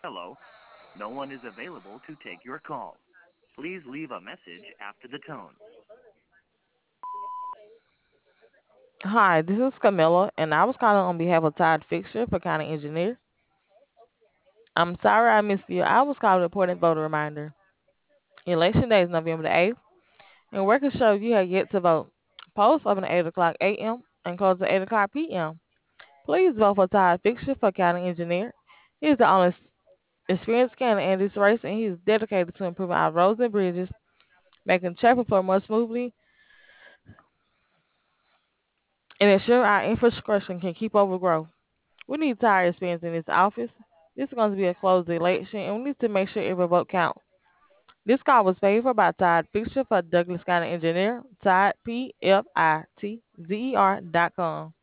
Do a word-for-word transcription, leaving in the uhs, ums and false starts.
Hello, no one is available to take your call. Please leave a message after the tone. Hi, this is Camilla, and I was calling on behalf of Todd Fixture for County Engineer. I'm sorry I missed you. I was calling to report a voter reminder. Election day is November the eighth, and records show you have yet to vote. Polls open at eight o'clock a m and close at eight o'clock p m. Please vote for Todd Fixture for County Engineer. He is the only s- experienced candidate in this race, and he is dedicated to improving our roads and bridges, making traffic flow more smoothly, and ensuring our infrastructure can keep up with growth. We need tire experience in this office. This is going to be a closed election, and we need to make sure every vote counts. This call was paid for by Todd Fixture for Douglas County Engineer, Todd, P F I T Z E R dot com.